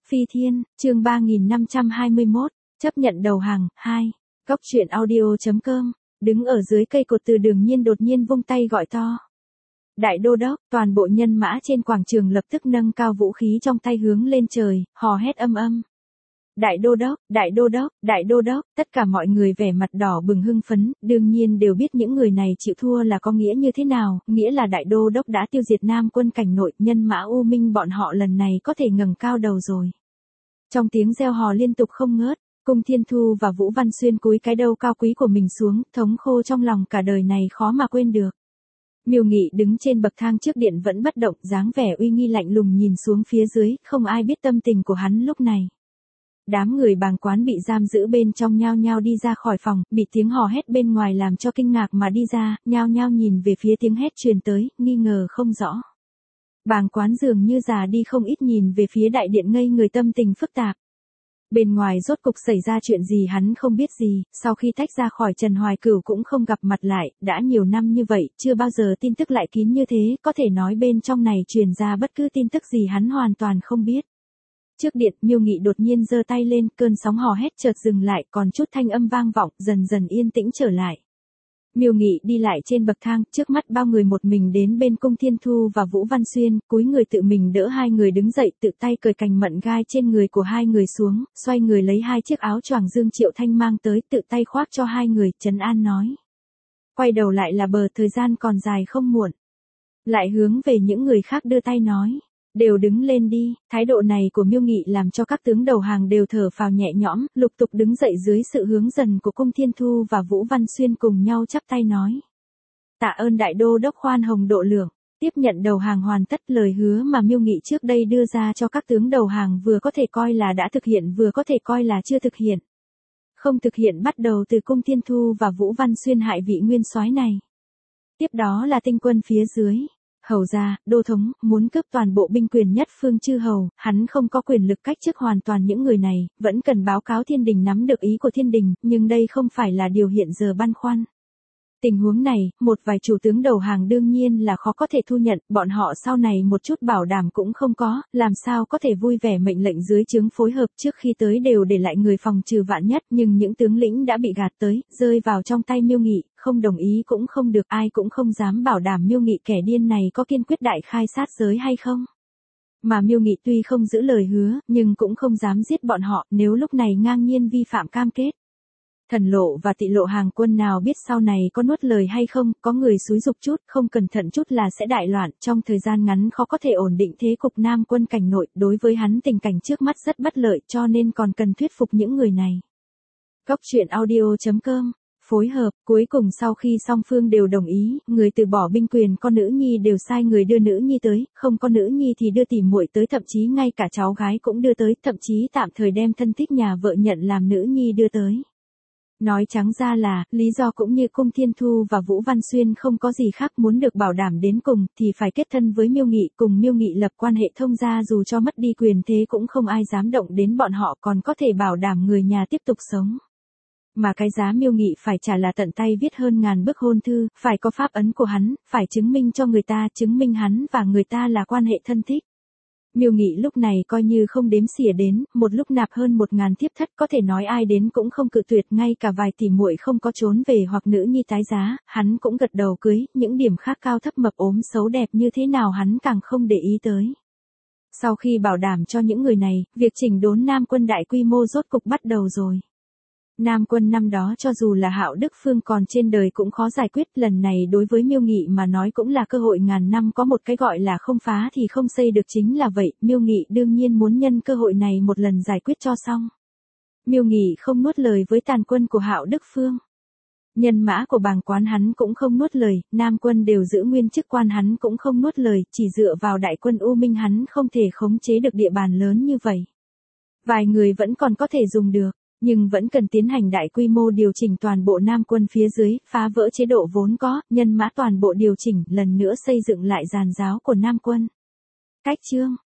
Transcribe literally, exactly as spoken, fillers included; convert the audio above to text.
Phi Thiên, chương ba nghìn năm trăm hai mươi mốt, chấp nhận đầu hàng, hai. Cốc truyện audio chấm com, đứng ở dưới cây cột từ Đường Nhiên đột nhiên vung tay gọi to. Đại đô đốc, toàn bộ nhân mã trên quảng trường lập tức nâng cao vũ khí trong tay hướng lên trời, hò hét âm âm. Đại đô đốc, đại đô đốc, đại đô đốc, tất cả mọi người vẻ mặt đỏ bừng hưng phấn, đương nhiên đều biết những người này chịu thua là có nghĩa như thế nào, nghĩa là đại đô đốc đã tiêu diệt Nam quân cảnh nội, nhân mã U Minh bọn họ lần này có thể ngẩng cao đầu rồi. Trong tiếng reo hò liên tục không ngớt, Cung Thiên Thu và Vũ Văn Xuyên cúi cái đầu cao quý của mình xuống, thống khô trong lòng cả đời này khó mà quên được. Miêu Nghị đứng trên bậc thang trước điện vẫn bất động, dáng vẻ uy nghi lạnh lùng nhìn xuống phía dưới, không ai biết tâm tình của hắn lúc này. Đám người bàng quán bị giam giữ bên trong nhao nhao đi ra khỏi phòng, bị tiếng hò hét bên ngoài làm cho kinh ngạc mà đi ra, nhao nhao nhìn về phía tiếng hét truyền tới, nghi ngờ không rõ. Bàng quán dường như già đi không ít nhìn về phía đại điện ngây người tâm tình phức tạp. Bên ngoài rốt cục xảy ra chuyện gì hắn không biết gì, sau khi tách ra khỏi Trần Hoài Cửu cũng không gặp mặt lại, đã nhiều năm như vậy, chưa bao giờ tin tức lại kín như thế, có thể nói bên trong này truyền ra bất cứ tin tức gì hắn hoàn toàn không biết. Trước điện, Miêu Nghị đột nhiên giơ tay lên, cơn sóng hò hét chợt dừng lại, còn chút thanh âm vang vọng, dần dần yên tĩnh trở lại. Miêu Nghị đi lại trên bậc thang, trước mắt bao người một mình đến bên Cung Thiên Thu và Vũ Văn Xuyên, cúi người tự mình đỡ hai người đứng dậy, tự tay cởi cành mận gai trên người của hai người xuống, xoay người lấy hai chiếc áo choàng Dương Triệu Thanh mang tới, tự tay khoác cho hai người, trấn an nói. Quay đầu lại là bờ, thời gian còn dài không muộn. Lại hướng về những người khác đưa tay nói. Đều đứng lên đi, thái độ này của Miêu Nghị làm cho các tướng đầu hàng đều thở phào nhẹ nhõm, lục tục đứng dậy dưới sự hướng dần của Cung Thiên Thu và Vũ Văn Xuyên cùng nhau chắp tay nói. Tạ ơn đại đô đốc khoan hồng độ lượng, tiếp nhận đầu hàng hoàn tất. Lời hứa mà Miêu Nghị trước đây đưa ra cho các tướng đầu hàng vừa có thể coi là đã thực hiện vừa có thể coi là chưa thực hiện. Không thực hiện bắt đầu từ Cung Thiên Thu và Vũ Văn Xuyên hại vị nguyên soái này. Tiếp đó là tinh quân phía dưới. Hầu gia, đô thống, muốn cướp toàn bộ binh quyền nhất phương chư hầu, hắn không có quyền lực cách chức hoàn toàn những người này, vẫn cần báo cáo thiên đình nắm được ý của thiên đình, nhưng đây không phải là điều hiện giờ băn khoăn. Tình huống này, một vài chủ tướng đầu hàng đương nhiên là khó có thể thu nhận, bọn họ sau này một chút bảo đảm cũng không có, làm sao có thể vui vẻ mệnh lệnh dưới trướng phối hợp trước khi tới đều để lại người phòng trừ vạn nhất, nhưng những tướng lĩnh đã bị gạt tới, rơi vào trong tay Miêu Nghị, không đồng ý cũng không được, ai cũng không dám bảo đảm Miêu Nghị kẻ điên này có kiên quyết đại khai sát giới hay không. Mà Miêu Nghị tuy không giữ lời hứa, nhưng cũng không dám giết bọn họ, nếu lúc này ngang nhiên vi phạm cam kết. Thần Lộ và Tị Lộ hàng quân nào biết sau này có nuốt lời hay không, có người xúi giục chút, không cẩn thận chút là sẽ đại loạn, trong thời gian ngắn khó có thể ổn định thế cục Nam quân cảnh nội, đối với hắn tình cảnh trước mắt rất bất lợi cho nên còn cần thuyết phục những người này. Cốc truyện audio chấm com, phối hợp, cuối cùng sau khi song phương đều đồng ý, người từ bỏ binh quyền con nữ nhi đều sai người đưa nữ nhi tới, không có nữ nhi thì đưa tỉ muội tới, thậm chí ngay cả cháu gái cũng đưa tới, thậm chí tạm thời đem thân thích nhà vợ nhận làm nữ nhi đưa tới. Nói trắng ra là, lý do cũng như Cung Thiên Thu và Vũ Văn Xuyên không có gì khác, muốn được bảo đảm đến cùng, thì phải kết thân với Miêu Nghị, cùng Miêu Nghị lập quan hệ thông gia, dù cho mất đi quyền thế cũng không ai dám động đến bọn họ, còn có thể bảo đảm người nhà tiếp tục sống. Mà cái giá Miêu Nghị phải trả là tận tay viết hơn ngàn bức hôn thư, phải có pháp ấn của hắn, phải chứng minh cho người ta, chứng minh hắn và người ta là quan hệ thân thích. Miêu Nghị lúc này coi như không đếm xỉa đến, một lúc nạp hơn một ngàn thiếp thất, có thể nói ai đến cũng không cự tuyệt, ngay cả vài tỷ muội không có trốn về hoặc nữ nhi tái giá, hắn cũng gật đầu cưới, những điểm khác cao thấp mập ốm xấu đẹp như thế nào hắn càng không để ý tới. Sau khi bảo đảm cho những người này, việc chỉnh đốn Nam quân đại quy mô rốt cục bắt đầu rồi. Nam quân năm đó cho dù là Hạo Đức Phương còn trên đời cũng khó giải quyết, lần này đối với Miêu Nghị mà nói cũng là cơ hội ngàn năm, có một cái gọi là không phá thì không xây được chính là vậy, Miêu Nghị đương nhiên muốn nhân cơ hội này một lần giải quyết cho xong. Miêu Nghị không nuốt lời với tàn quân của Hạo Đức Phương. Nhân mã của bàng quán hắn cũng không nuốt lời, Nam quân đều giữ nguyên chức quan hắn cũng không nuốt lời, chỉ dựa vào đại quân U Minh hắn không thể khống chế được địa bàn lớn như vậy. Vài người vẫn còn có thể dùng được. Nhưng vẫn cần tiến hành đại quy mô điều chỉnh toàn bộ Nam quân phía dưới, phá vỡ chế độ vốn có, nhân mã toàn bộ điều chỉnh, lần nữa xây dựng lại giàn giáo của Nam quân. Cách chương